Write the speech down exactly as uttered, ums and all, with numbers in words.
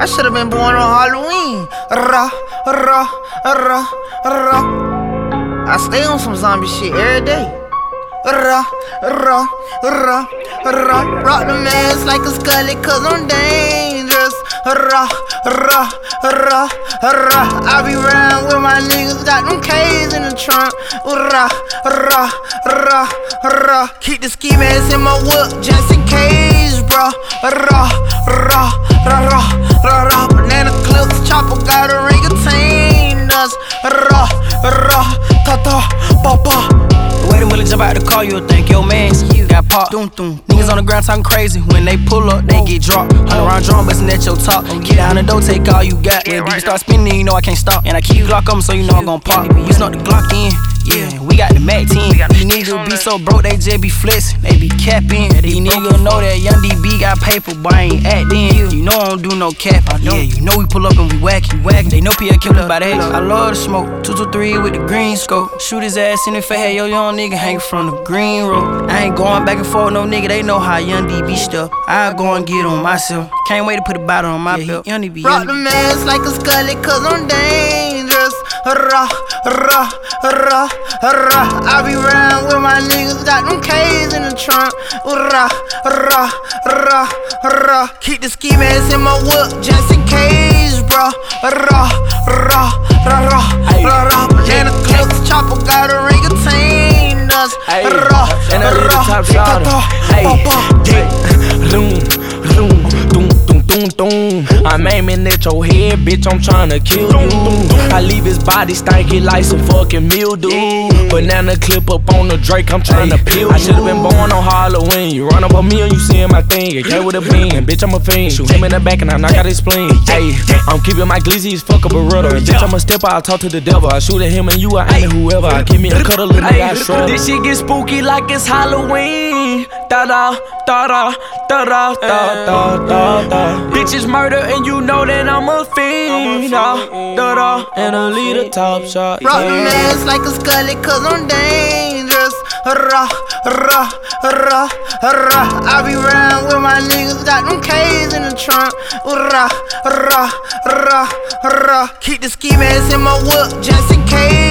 I should've been born on Halloween. Rah, rah, rah, rah. I stay on some zombie shit every day. Rah, rah, rah, rah. Rock the mask like a scully cause I'm dangerous. Rah, rah, rah, rah. I be round with my niggas, got them K's in the trunk. Rah, rah, rah, rah. Keep the ski mask in my whip just in case, bruh. Rah, rah, rah, rah, rah, rah. Banana clips, chopper got a ring contain us. Rah, rah, ta ta, pa pa. The way the Willie jump out the car, you'll think your man's got popped. Doom, doom. Niggas on the ground talking crazy. When they pull up, they get dropped. Hunt around drum, bustin' at your top. Get down the door, take all you got. When the beat start spinning, you know I can't stop. And I keep Glock on me, so you know I'm gon' pop. You snuck the Glock in. Yeah, we got the Mac ten. These niggas be so broke, they just be flexin', they be capping. These niggas know that Young D B got paper, but I ain't actin'. You know I don't do no cap. Yeah, you know we pull up and we whackin', whackin'. They know P L killed us by the H. I love the smoke. two two three with the green scope. Shoot his ass in the face, hey, yo, young nigga hangin' from the green road. I ain't going back and forth, no nigga, they know how Young D B stuff. I go and get on myself. Can't wait to put a bottle on my yeah, belt. Young D B, Rock the mask like a scully cause I'm dangerous. Rah, rah, rah, rah. I be round with my niggas, got them K's in the trunk. Rah, rah, rah, rah. Keep the ski mask in my whip just in case, bruh. Rah, rah, rah, rah, rah, rah. Banana clips, chopper got a ring contain us. Rah, and I leave the top shot. Hey, doom, doom, doom, doom, doom, doom. I'm aiming at your head, bitch, I'm tryna kill you. I leave his body stanky like some fucking mildew. Banana clip up on the Drake, I'm tryna peel you. I should've been born on Halloween. You run up on me and you seeing my thing. It came with a bean, bitch, I'm a fiend. Shoot him in the back and I knock out his spleen. Hey, I'm keeping my glizzy as fuck a Beretta. Bitch, I'm a stepper, I'll talk to the devil. I shoot at him and you, I aim at whoever. I give me a cuddle and I shrug. This shit get spooky like it's Halloween. Da da, da da, da da, da da, da da. Bitches murder and you know that I'm a fiend. Da da da, and I lead a top shot. Rock the mask like a scully cause I'm dangerous. Rah, rah, rah, rah. I be round with my niggas, got them K's in the trunk. Rah, rah, rah, rah. Keep the ski mask in my whip just in case.